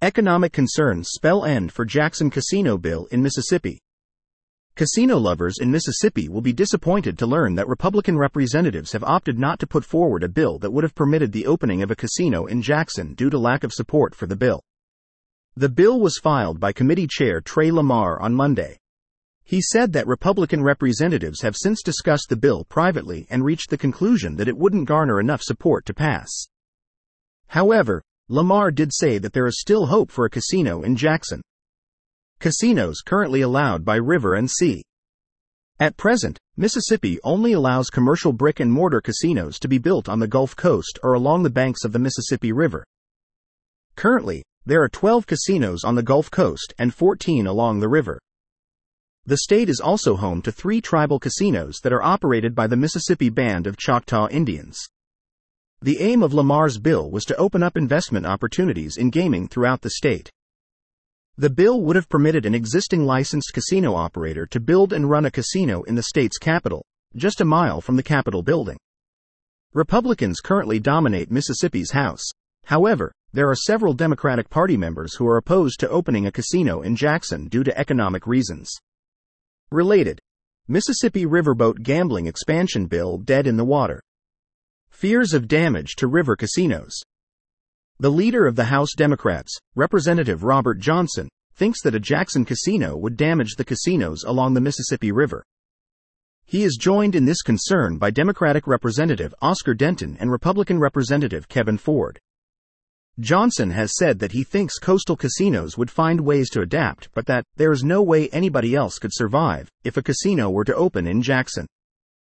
Economic concerns spell end for Jackson casino bill in Mississippi. Casino lovers in Mississippi will be disappointed to learn that Republican representatives have opted not to put forward a bill that would have permitted the opening of a casino in Jackson due to lack of support for the bill. The bill was filed by Committee Chair Trey Lamar on Monday. He said that Republican representatives have since discussed the bill privately and reached the conclusion that it wouldn't garner enough support to pass. However, Lamar did say that there is still hope for a casino in Jackson. Casinos currently allowed by River and Sea. At present, Mississippi only allows commercial brick-and-mortar casinos to be built on the Gulf Coast or along the banks of the Mississippi River. Currently, there are 12 casinos on the Gulf Coast and 14 along the river. The state is also home to 3 tribal casinos that are operated by the Mississippi Band of Choctaw Indians. The aim of Lamar's bill was to open up investment opportunities in gaming throughout the state. The bill would have permitted an existing licensed casino operator to build and run a casino in the state's capital, just a mile from the Capitol building. Republicans currently dominate Mississippi's House. However, there are several Democratic Party members who are opposed to opening a casino in Jackson due to economic reasons. Related: Mississippi riverboat gambling expansion bill dead in the water. Fears of damage to river casinos. The leader of the House Democrats, Representative Robert Johnson, thinks that a Jackson casino would damage the casinos along the Mississippi River. He is joined in this concern by Democratic Representative Oscar Denton and Republican Representative Kevin Ford. Johnson has said that he thinks coastal casinos would find ways to adapt, but that there is no way anybody else could survive if a casino were to open in Jackson.